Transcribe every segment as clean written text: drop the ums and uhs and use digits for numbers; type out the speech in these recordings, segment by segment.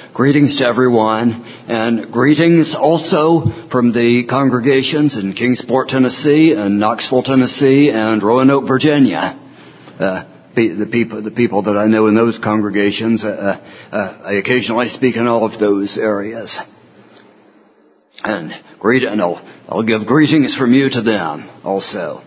Greetings to everyone, and greetings also from the congregations in Kingsport, Tennessee, and Knoxville, Tennessee, and Roanoke, Virginia. The people that I know in those congregations, I occasionally speak in all of those areas. And I'll give greetings from you to them also.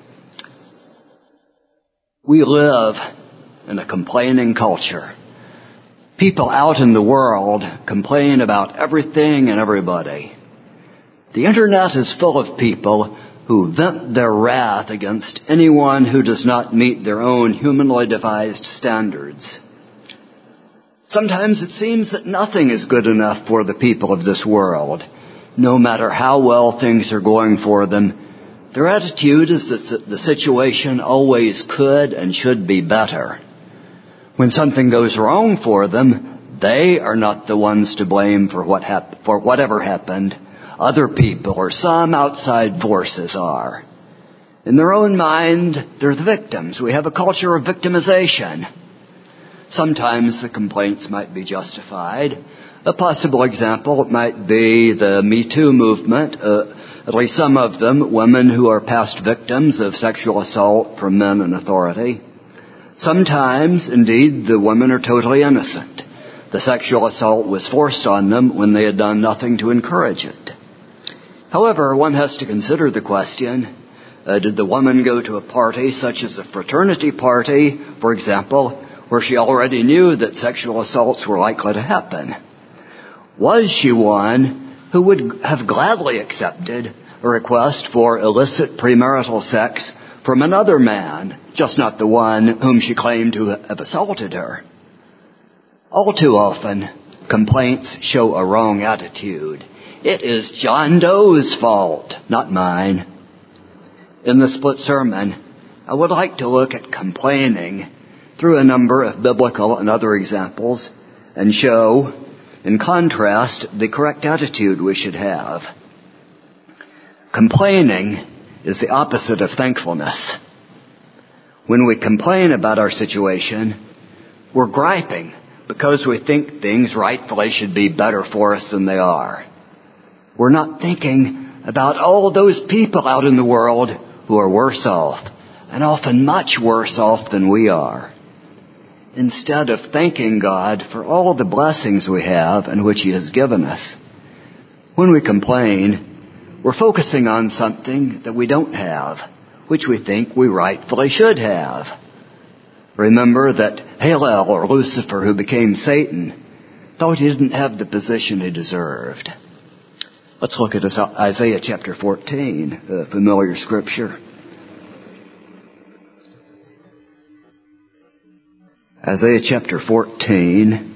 We live in a complaining culture. People out in the world complain about everything and everybody. The internet is full of people who vent their wrath against anyone who does not meet their own humanly devised standards. Sometimes it seems that nothing is good enough for the people of this world. No matter how well things are going for them, their attitude is that the situation always could and should be better. When something goes wrong for them, they are not the ones to blame for whatever happened. Other people or some outside forces are. In their own mind, they're the victims. We have a culture of victimization. Sometimes the complaints might be justified. A possible example might be the Me Too movement. At least some of them, women who are past victims of sexual assault from men in authority. Sometimes, indeed, the women are totally innocent. The sexual assault was forced on them when they had done nothing to encourage it. However, one has to consider the question, did the woman go to a party such as a fraternity party, for example, where she already knew that sexual assaults were likely to happen? Was she one who would have gladly accepted a request for illicit premarital sex from another man, just not the one whom she claimed to have assaulted her? All too often, complaints show a wrong attitude. It is John Doe's fault, not mine. In the split sermon, I would like to look at complaining through a number of biblical and other examples and show, in contrast, the correct attitude we should have. Complaining is the opposite of thankfulness. When we complain about our situation, we're griping because we think things rightfully should be better for us than they are. We're not thinking about all those people out in the world who are worse off, and often much worse off than we are. Instead of thanking God for all the blessings we have and which He has given us, when we complain, we're focusing on something that we don't have, which we think we rightfully should have. Remember that Hallel, or Lucifer, who became Satan, thought he didn't have the position he deserved. Let's look at Isaiah chapter 14, a familiar scripture. Isaiah chapter 14,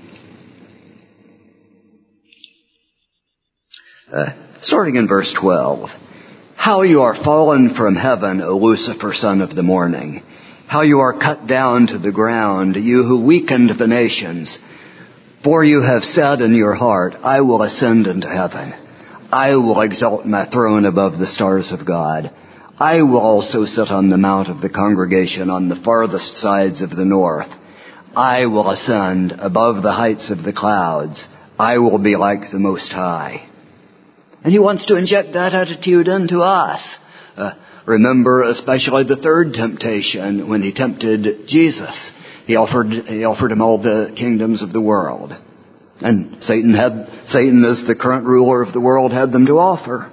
starting in verse 12. How you are fallen from heaven, O Lucifer, son of the morning. How you are cut down to the ground, you who weakened the nations. For you have said in your heart, I will ascend into heaven. I will exalt my throne above the stars of God. I will also sit on the mount of the congregation on the farthest sides of the north. I will ascend above the heights of the clouds. I will be like the Most High. And He wants to inject that attitude into us. Remember especially the third temptation when He tempted Jesus. He offered Him all the kingdoms of the world. And Satan, as the current ruler of the world, had them to offer.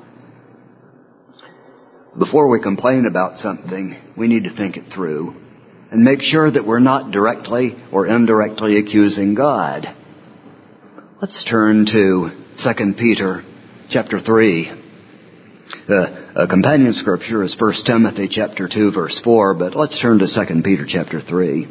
Before we complain about something, we need to think it through and make sure that we're not directly or indirectly accusing God. Let's turn to 2 Peter chapter 3. A companion scripture is 1 Timothy chapter 2, verse 4, but let's turn to 2 Peter chapter 3.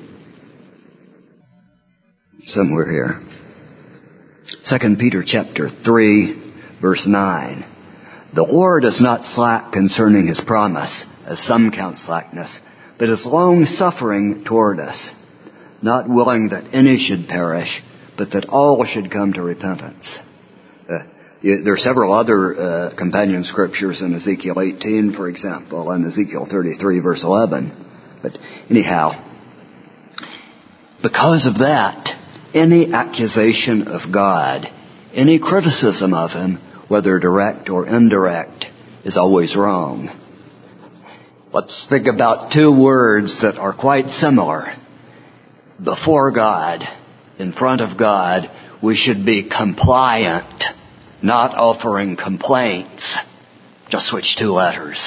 Somewhere here. 2 Peter chapter 3, verse 9. The Lord is not slack concerning His promise, as some count slackness, but is long-suffering toward us, not willing that any should perish, but that all should come to repentance. There are several other companion scriptures in Ezekiel 18, for example, and Ezekiel 33, verse 11. But anyhow, because of that, Any accusation of God, any criticism of Him, whether direct or indirect, is always wrong. Let's think about two words that are quite similar. Before God, in front of God, we should be compliant, not offering complaints. Just switch two letters.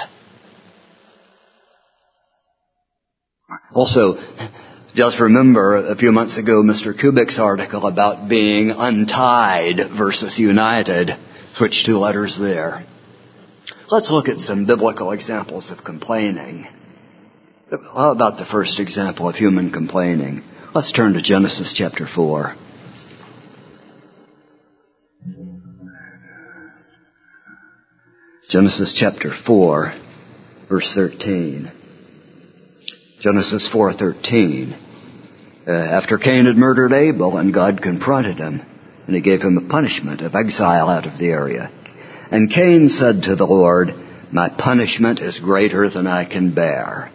Also, just remember a few months ago Mr. Kubik's article about being untied versus united. Switch two letters there. Let's look at some biblical examples of complaining. How about the first example of human complaining? Let's turn to Genesis chapter 4. Genesis chapter 4, verse 13. Genesis 4:13. After Cain had murdered Abel, and God confronted him, and He gave him a punishment of exile out of the area. And Cain said to the Lord, "My punishment is greater than I can bear."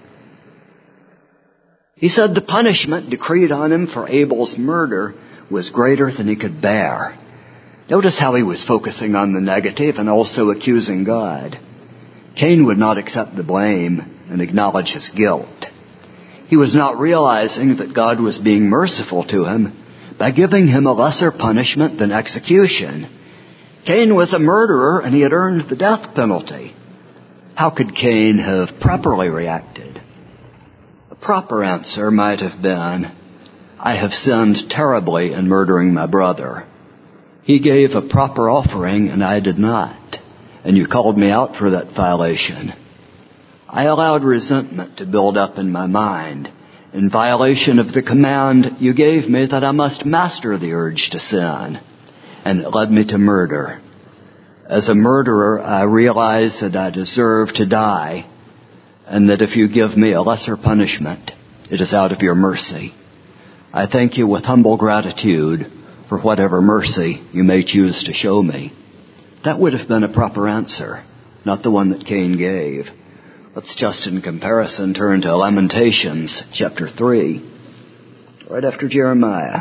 He said the punishment decreed on him for Abel's murder was greater than he could bear. Notice how he was focusing on the negative and also accusing God. Cain would not accept the blame and acknowledge his guilt. He was not realizing that God was being merciful to him by giving him a lesser punishment than execution. Cain was a murderer and he had earned the death penalty. How could Cain have properly reacted? A proper answer might have been, "I have sinned terribly in murdering my brother. He gave a proper offering and I did not, and you called me out for that violation. I allowed resentment to build up in my mind in violation of the command you gave me that I must master the urge to sin, and it led me to murder. As a murderer, I realize that I deserve to die, and that if you give me a lesser punishment, it is out of your mercy. I thank you with humble gratitude for whatever mercy you may choose to show me." That would have been a proper answer, not the one that Cain gave. Let's just in comparison turn to Lamentations chapter 3, right after Jeremiah.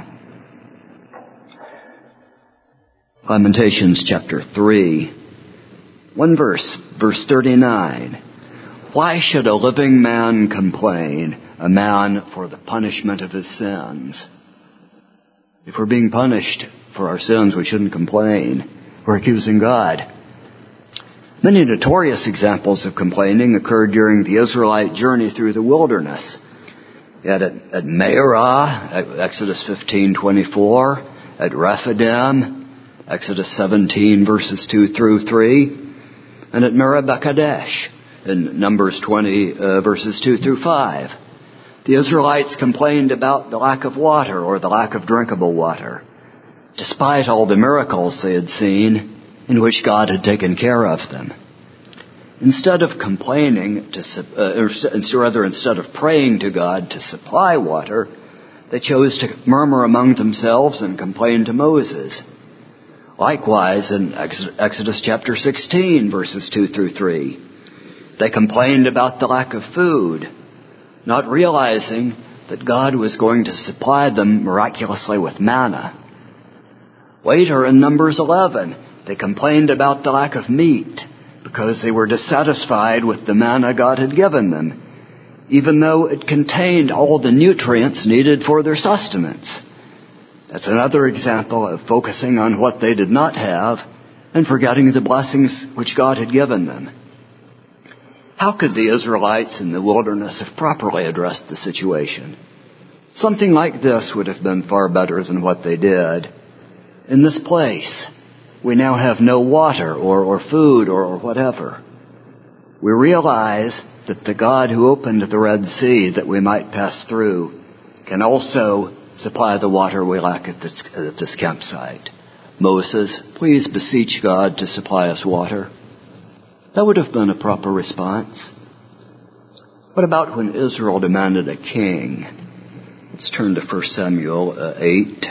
Lamentations chapter 3, one verse 39. "Why should a living man complain, a man for the punishment of his sins?" If we're being punished for our sins, we shouldn't complain. We're accusing God. Many notorious examples of complaining occurred during the Israelite journey through the wilderness. At Meirah, Exodus 15:24, at Rephidim, Exodus 17, verses 2 through 3, and at Meribah Kadesh, in Numbers 20, verses 2 through 5. The Israelites complained about the lack of water or the lack of drinkable water, despite all the miracles they had seen in which God had taken care of them. Instead of complaining, instead of praying to God to supply water, they chose to murmur among themselves and complain to Moses. Likewise, in Exodus chapter 16, verses 2 through 3, they complained about the lack of food, not realizing that God was going to supply them miraculously with manna. Later in Numbers 11, they complained about the lack of meat because they were dissatisfied with the manna God had given them, even though it contained all the nutrients needed for their sustenance. That's another example of focusing on what they did not have and forgetting the blessings which God had given them. How could the Israelites in the wilderness have properly addressed the situation? Something like this would have been far better than what they did. In this place, we now have no water or food or whatever. We realize that the God who opened the Red Sea that we might pass through can also supply the water we lack at this campsite. Moses, please beseech God to supply us water. That would have been a proper response. What about when Israel demanded a king? Let's turn to 1 Samuel 8.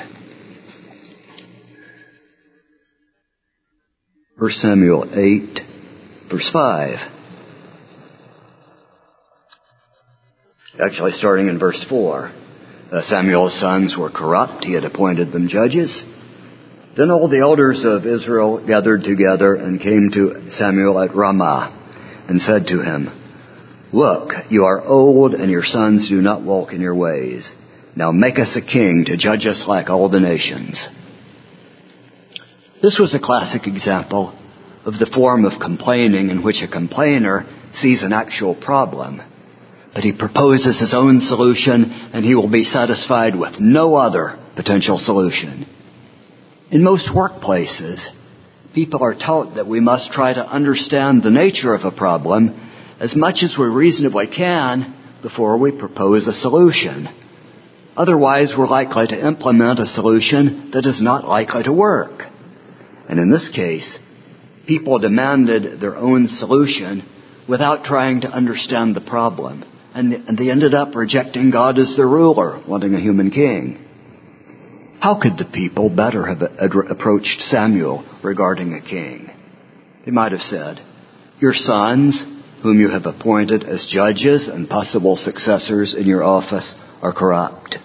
1 Samuel 8, verse 5. Actually, starting in verse 4. Samuel's sons were corrupt. He had appointed them judges. Then all the elders of Israel gathered together and came to Samuel at Ramah and said to him, "Look, you are old and your sons do not walk in your ways. Now make us a king to judge us like all the nations." This was a classic example of the form of complaining in which a complainer sees an actual problem, but he proposes his own solution and he will be satisfied with no other potential solution. In most workplaces, people are taught that we must try to understand the nature of a problem as much as we reasonably can before we propose a solution. Otherwise, we're likely to implement a solution that is not likely to work. And in this case, people demanded their own solution without trying to understand the problem. And they ended up rejecting God as their ruler, wanting a human king. How could the people better have approached Samuel regarding a king? They might have said, "Your sons, whom you have appointed as judges and possible successors in your office, are corrupt.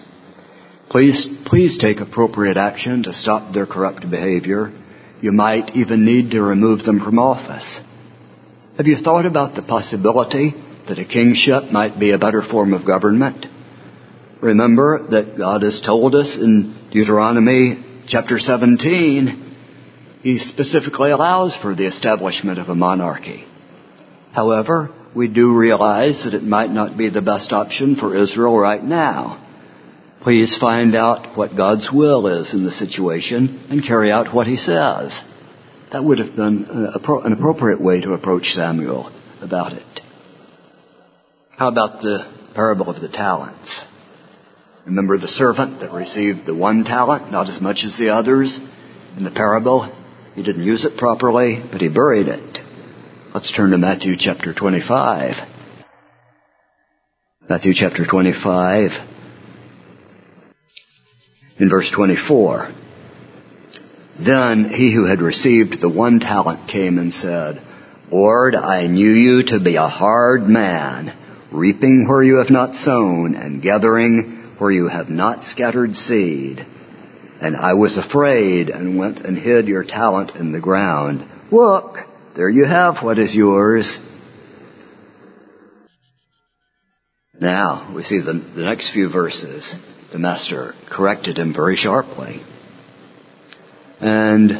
Please take appropriate action to stop their corrupt behavior. You might even need to remove them from office. Have you thought about the possibility that a kingship might be a better form of government? Remember that God has told us in Deuteronomy chapter 17, He specifically allows for the establishment of a monarchy. However, we do realize that it might not be the best option for Israel right now. Please find out what God's will is in the situation and carry out what He says." That would have been an appropriate way to approach Samuel about it. How about the parable of the talents? Remember the servant that received the 1 talent, not as much as the others? In the parable, he didn't use it properly, but he buried it. Let's turn to Matthew chapter 25. Matthew chapter 25, in verse 24. "Then he who had received the 1 talent came and said, 'Lord, I knew you to be a hard man, reaping where you have not sown and gathering where you have not scattered seed. And I was afraid and went and hid your talent in the ground. Look, there you have what is yours.'" Now, we see the next few verses. The master corrected him very sharply. And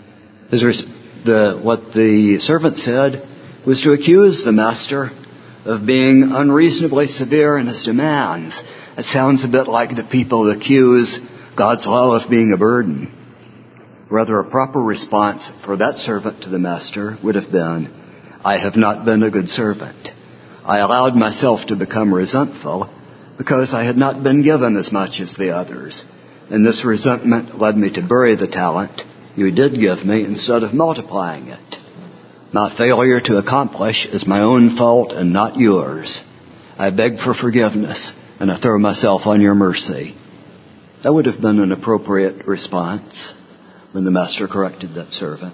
what the servant said was to accuse the master of being unreasonably severe in his demands. It sounds a bit like the people accuse God's law of being a burden. Rather, a proper response for that servant to the master would have been, "I have not been a good servant. I allowed myself to become resentful because I had not been given as much as the others. And this resentment led me to bury the talent you did give me instead of multiplying it. My failure to accomplish is my own fault and not yours. I beg for forgiveness and I throw myself on your mercy." That would have been an appropriate response when the master corrected that servant.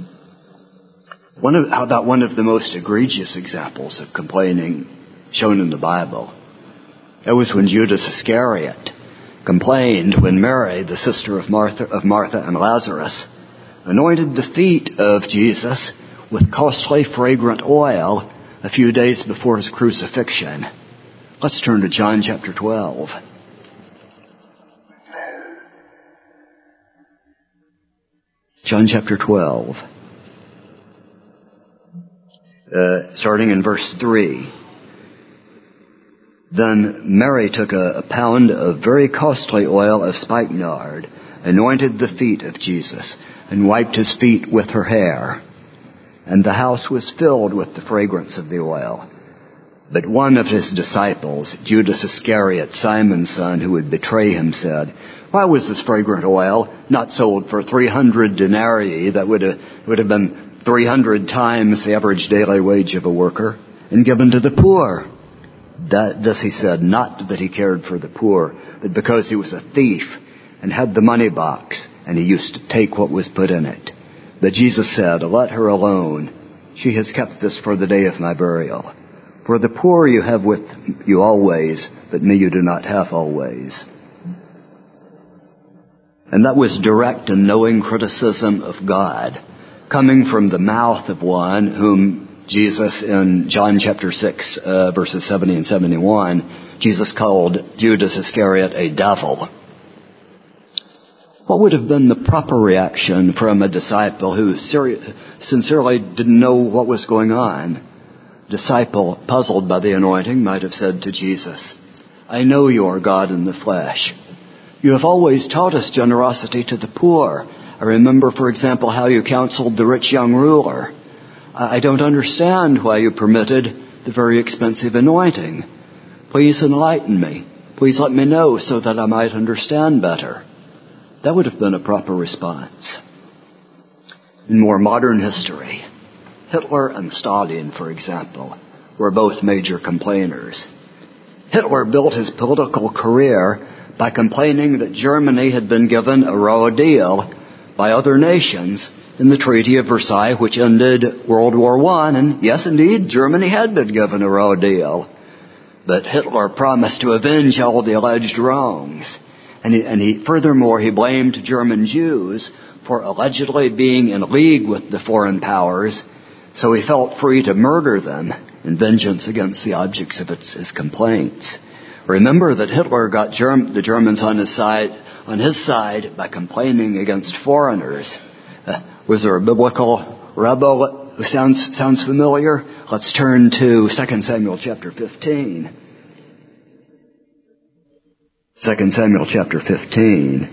How about one of the most egregious examples of complaining shown in the Bible? That was when Judas Iscariot complained when Mary, the sister of Martha and Lazarus, anointed the feet of Jesus with costly fragrant oil a few days before his crucifixion. Let's turn to John chapter 12. John chapter 12. Starting in verse 3. "Then Mary took a pound of very costly oil of spikenard, anointed the feet of Jesus, and wiped his feet with her hair. And the house was filled with the fragrance of the oil. But one of his disciples, Judas Iscariot, Simon's son, who would betray him, said, 'Why was this fragrant oil not sold for 300 denarii?' That would have been 300 times the average daily wage of a worker, "and given to the poor?' This he said, not that he cared for the poor, but because he was a thief and had the money box, and he used to take what was put in it. But Jesus said, 'Let her alone. She has kept this for the day of my burial. For the poor you have with you always, but me you do not have always. And that was direct and knowing criticism of God, coming from the mouth of one whom Jesus, in John chapter 6, verses 70 and 71, Jesus called Judas Iscariot a devil. What would have been the proper reaction from a disciple who sincerely didn't know what was going on? A disciple, puzzled by the anointing, might have said to Jesus, I know you are God in the flesh. You have always taught us generosity to the poor. I remember, for example, how you counseled the rich young ruler. I don't understand why you permitted the very expensive anointing. Please enlighten me. Please let me know so that I might understand better. That would have been a proper response. In more modern history, Hitler and Stalin, for example, were both major complainers. Hitler built his political career by complaining that Germany had been given a raw deal by other nations in the Treaty of Versailles, which ended World War I. And yes, indeed, Germany had been given a raw deal. But Hitler promised to avenge all the alleged wrongs. And furthermore, he blamed German Jews for allegedly being in league with the foreign powers, so he felt free to murder them in vengeance against the objects of his complaints. Remember that Hitler got the Germans on his side by complaining against foreigners. Was there a biblical rebel who sounds familiar? Let's turn to 2 Samuel chapter 15. 2 Samuel chapter 15.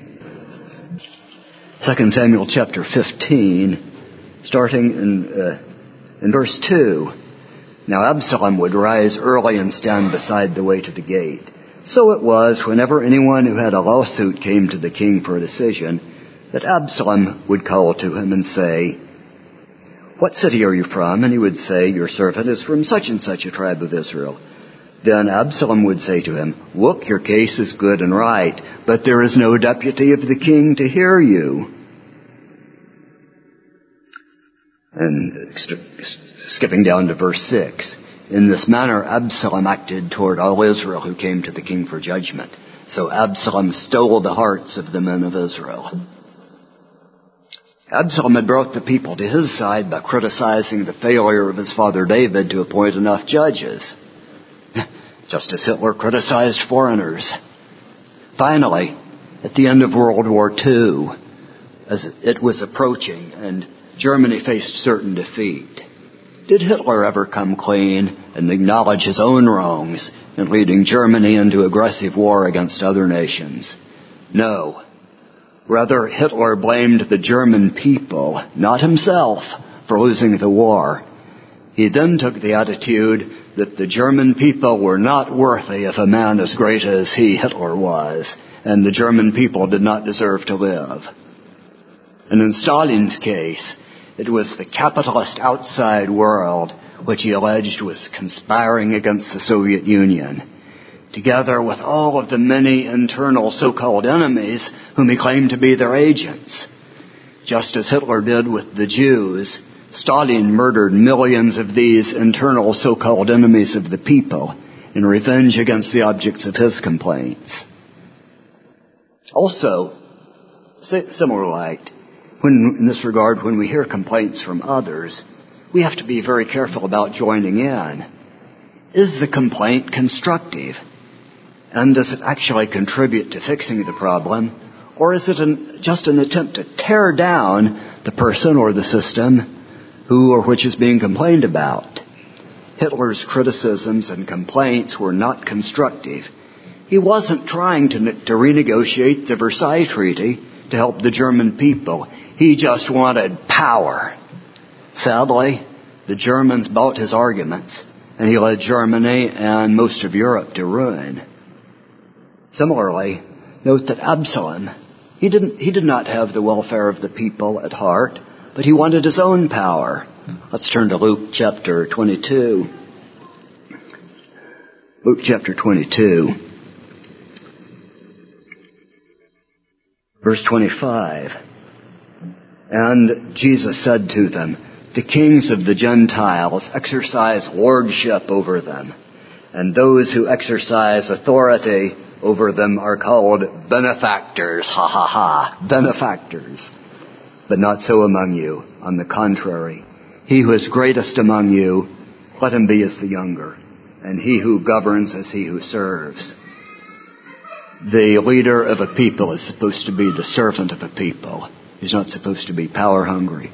2 Samuel chapter 15, starting in verse 2. Now Absalom would rise early and stand beside the way to the gate. So it was, whenever anyone who had a lawsuit came to the king for a decision, that Absalom would call to him and say, What city are you from? And he would say, Your servant is from such and such a tribe of Israel. Then Absalom would say to him, Look, your case is good and right, but there is no deputy of the king to hear you. And skipping down to verse 6, in this manner Absalom acted toward all Israel who came to the king for judgment. So Absalom stole the hearts of the men of Israel. Absalom had brought the people to his side by criticizing the failure of his father David to appoint enough judges, just as Hitler criticized foreigners. Finally, at the end of World War II, as it was approaching and Germany faced certain defeat, did Hitler ever come clean and acknowledge his own wrongs in leading Germany into aggressive war against other nations? No. Rather, Hitler blamed the German people, not himself, for losing the war. He then took the attitude that the German people were not worthy of a man as great as he, Hitler, was, and the German people did not deserve to live. And in Stalin's case, it was the capitalist outside world which he alleged was conspiring against the Soviet Union, together with all of the many internal so-called enemies whom he claimed to be their agents. Just as Hitler did with the Jews, Stalin murdered millions of these internal so-called enemies of the people in revenge against the objects of his complaints. Also, similar light, in this regard, when we hear complaints from others, we have to be very careful about joining in. Is the complaint constructive? And does it actually contribute to fixing the problem? Or is it just an attempt to tear down the person or the system who or which is being complained about? Hitler's criticisms and complaints were not constructive. He wasn't trying to renegotiate the Versailles Treaty to help the German people. He just wanted power. Sadly, the Germans bought his arguments, and he led Germany and most of Europe to ruin. Similarly, note that Absalom, he did not have the welfare of the people at heart, but he wanted his own power. Let's turn to Luke chapter 22. Luke chapter 22, verse 25. And Jesus said to them, The kings of the Gentiles exercise lordship over them, and those who exercise authority over them are called benefactors. Ha ha ha, benefactors. But not so among you. On the contrary, he who is greatest among you, let him be as the younger, and he who governs as he who serves. The leader of a people is supposed to be the servant of a people. He's not supposed to be power hungry.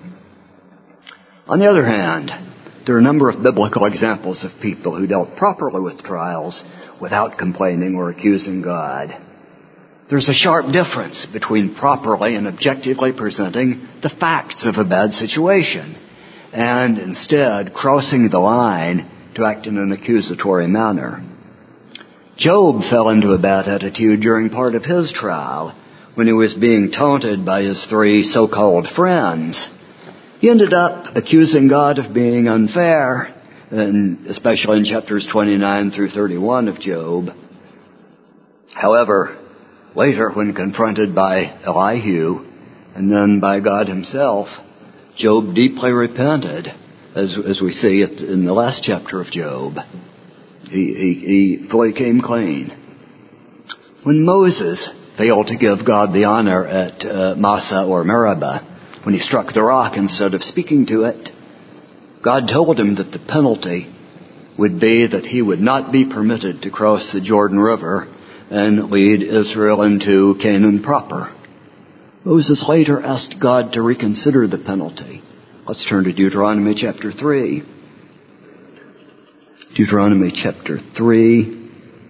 On the other hand, there are a number of biblical examples of people who dealt properly with trials without complaining or accusing God. There's a sharp difference between properly and objectively presenting the facts of a bad situation and instead crossing the line to act in an accusatory manner. Job fell into a bad attitude during part of his trial when he was being taunted by his 3 so-called friends. He ended up accusing God of being unfair, and especially in chapters 29 through 31 of Job. However, later when confronted by Elihu and then by God himself, Job deeply repented, as we see in the last chapter of Job. He fully came clean. When Moses failed to give God the honor at Massah or Meribah, when he struck the rock instead of speaking to it, God told him that the penalty would be that he would not be permitted to cross the Jordan River and lead Israel into Canaan proper. Moses later asked God to reconsider the penalty. Let's turn to Deuteronomy chapter 3. Deuteronomy chapter 3,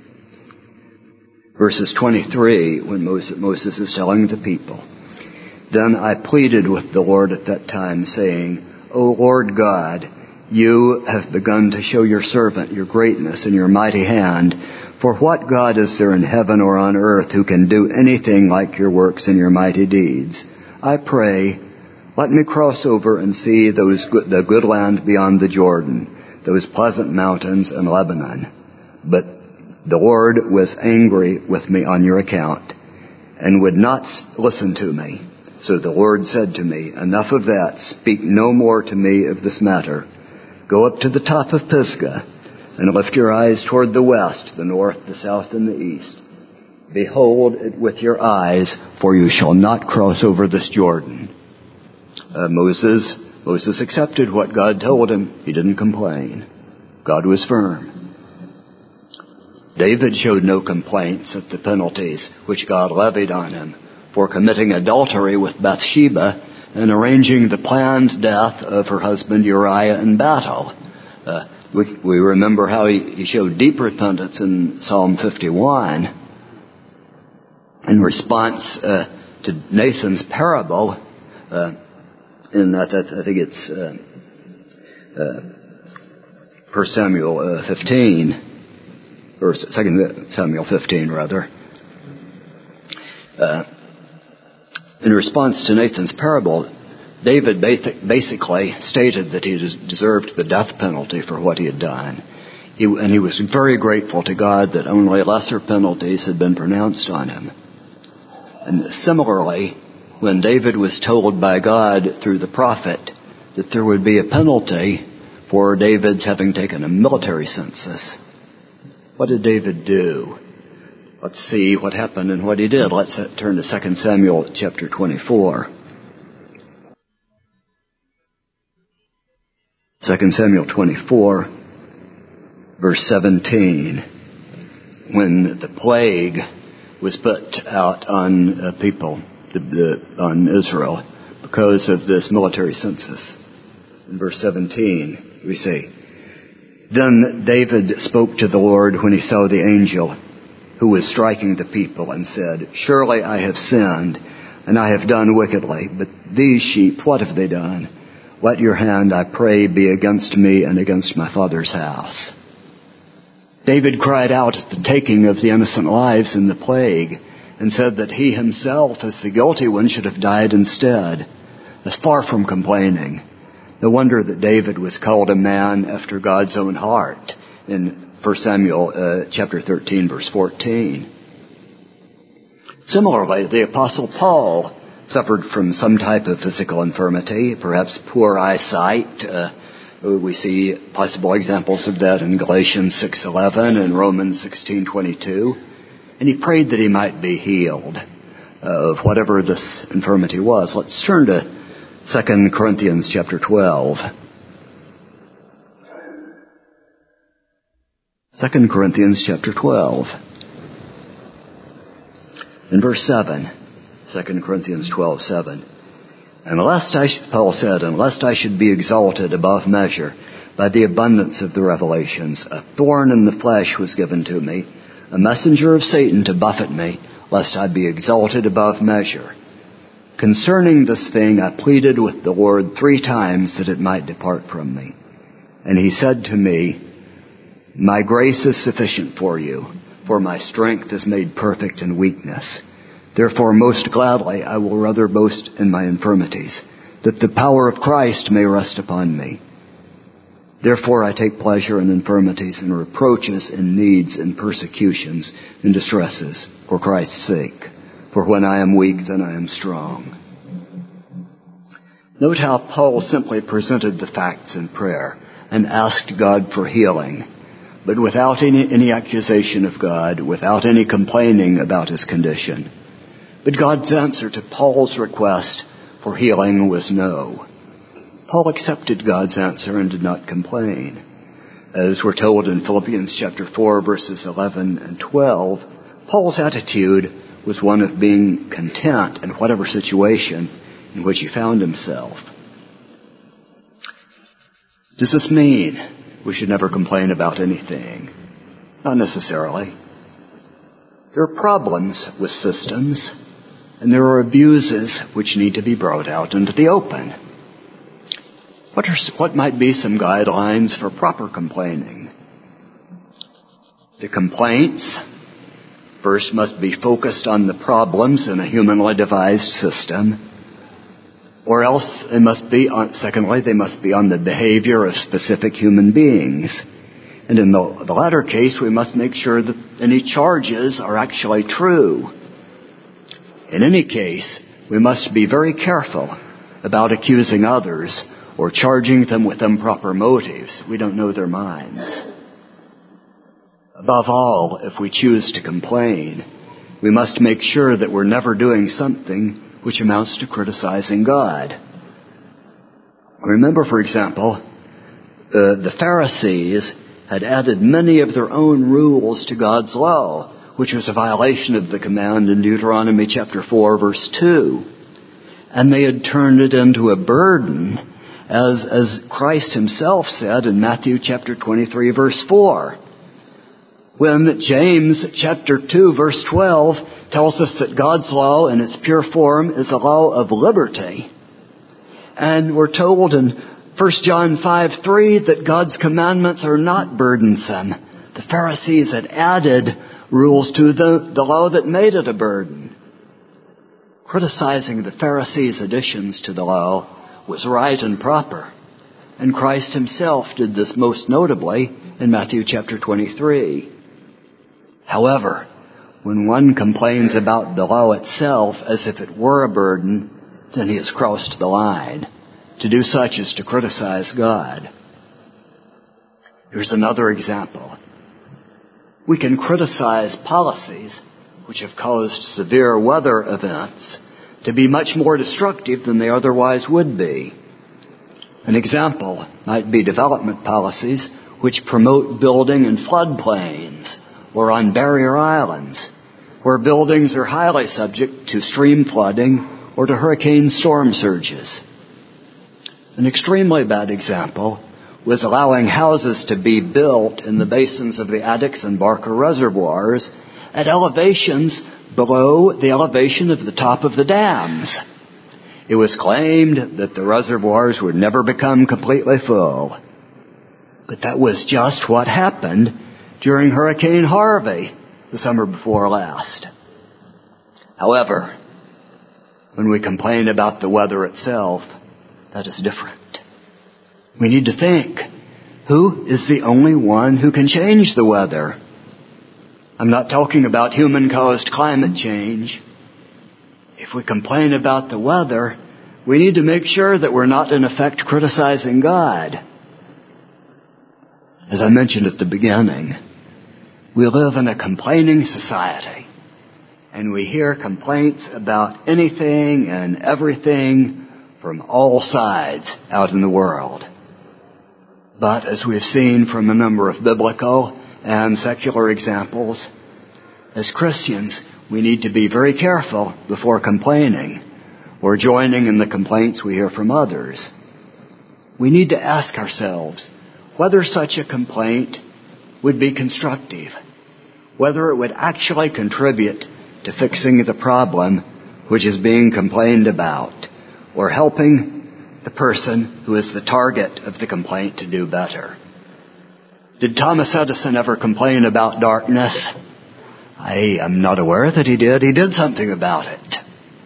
verses 23, when Moses is telling the people, "Then I pleaded with the Lord at that time, saying, O Lord God, you have begun to show your servant your greatness and your mighty hand. For what God is there in heaven or on earth who can do anything like your works and your mighty deeds? I pray, let me cross over and see the good land beyond the Jordan, those pleasant mountains and Lebanon." But the Lord was angry with me on your account and would not listen to me. So the Lord said to me, "Enough of that. Speak no more to me of this matter. Go up to the top of Pisgah and lift your eyes toward the west, the north, the south, and the east. Behold it with your eyes, for you shall not cross over this Jordan." Moses accepted what God told him. He didn't complain. God was firm. David showed no complaints at the penalties which God levied on him for committing adultery with Bathsheba and arranging the planned death of her husband Uriah in battle. We remember how he showed deep repentance in Psalm 51 in response to Nathan's parable in that, I think it's 1 Samuel 15, or 2 Samuel 15 rather. In response to Nathan's parable, David basically stated that he deserved the death penalty for what he had done. He was very grateful to God that only lesser penalties had been pronounced on him. And similarly, when David was told by God through the prophet that there would be a penalty for David's having taken a military census, what did David do? Let's see what happened and what he did. Let's turn to 2 Samuel chapter 24. 2 Samuel 24, verse 17. When the plague was put out on people, on Israel, because of this military census. In verse 17, we see, "Then David spoke to the Lord when he saw the angel who was striking the people and said, 'Surely I have sinned, and I have done wickedly. But these sheep, what have they done? Let your hand, I pray, be against me and against my father's house.'" David cried out at the taking of the innocent lives in the plague and said that he himself, as the guilty one, should have died instead. As far from complaining. No wonder that David was called a man after God's own heart in 1 Samuel chapter 13, verse 14. Similarly, the Apostle Paul suffered from some type of physical infirmity, perhaps poor eyesight. We see possible examples of that in Galatians 6:11 and Romans 16:22. And he prayed that he might be healed of whatever this infirmity was. Let's turn to 2 Corinthians chapter 12. 2 Corinthians chapter 12. In verse 7, 2 Corinthians 12:7. Paul said, unless I should be exalted above measure by the abundance of the revelations, a thorn in the flesh was given to me, a messenger of Satan to buffet me, lest I be exalted above measure. Concerning this thing I pleaded with the Lord 3 times that it might depart from me. And he said to me, my grace is sufficient for you, for my strength is made perfect in weakness. Therefore, most gladly, I will rather boast in my infirmities, that the power of Christ may rest upon me. Therefore, I take pleasure in infirmities and reproaches and needs and persecutions and distresses for Christ's sake. For when I am weak, then I am strong. Note how Paul simply presented the facts in prayer and asked God for healing, but without any accusation of God, without any complaining about his condition. But God's answer to Paul's request for healing was no. Paul accepted God's answer and did not complain. As we're told in Philippians chapter 4, verses 11 and 12, Paul's attitude was one of being content in whatever situation in which he found himself. Does this mean we should never complain about anything? Not necessarily. There are problems with systems, and there are abuses which need to be brought out into the open. What might be some guidelines for proper complaining? The complaints first must be focused on the problems in a humanly devised system, or else they must be on the behavior of specific human beings. And in the latter case, we must make sure that any charges are actually true. In any case, we must be very careful about accusing others or charging them with improper motives. We don't know their minds. Above all, if we choose to complain, we must make sure that we're never doing something which amounts to criticizing God. Remember, for example, the Pharisees had added many of their own rules to God's law, which was a violation of the command in Deuteronomy chapter 4, verse 2. And they had turned it into a burden, as Christ himself said in Matthew chapter 23, verse 4. When James chapter 2, verse 12 tells us that God's law in its pure form is a law of liberty. And we're told in 1 John 5:3 that God's commandments are not burdensome. The Pharisees had added rules to the law that made it a burden. Criticizing the Pharisees' additions to the law was right and proper. And Christ himself did this most notably in Matthew chapter 23. However, when one complains about the law itself as if it were a burden, then he has crossed the line. To do such is to criticize God. Here's another example. We can criticize policies which have caused severe weather events to be much more destructive than they otherwise would be. An example might be development policies which promote building in floodplains or on barrier islands, where buildings are highly subject to stream flooding or to hurricane storm surges. An extremely bad example was allowing houses to be built in the basins of the Addicks and Barker reservoirs at elevations below the elevation of the top of the dams. It was claimed that the reservoirs would never become completely full. But that was just what happened during Hurricane Harvey the summer before last. However, when we complain about the weather itself, that is different. We need to think, who is the only one who can change the weather? I'm not talking about human-caused climate change. If we complain about the weather, we need to make sure that we're not in effect criticizing God. As I mentioned at the beginning, we live in a complaining society, and we hear complaints about anything and everything from all sides out in the world. But as we've seen from a number of biblical and secular examples, as Christians, we need to be very careful before complaining or joining in the complaints we hear from others. We need to ask ourselves whether such a complaint would be constructive, whether it would actually contribute to fixing the problem which is being complained about, or helping the person who is the target of the complaint to do better. Did Thomas Edison ever complain about darkness? I am not aware that he did. He did something about it.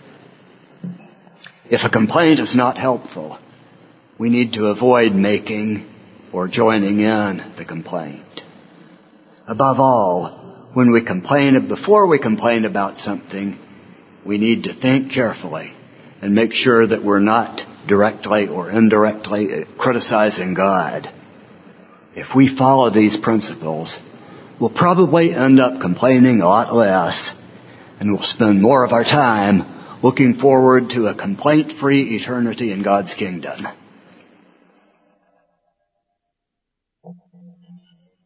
If a complaint is not helpful, we need to avoid making or joining in the complaint. Above all, when we before we complain about something, we need to think carefully and make sure that we're not directly or indirectly criticizing God. If we follow these principles, we'll probably end up complaining a lot less, and we'll spend more of our time looking forward to a complaint-free eternity in God's kingdom.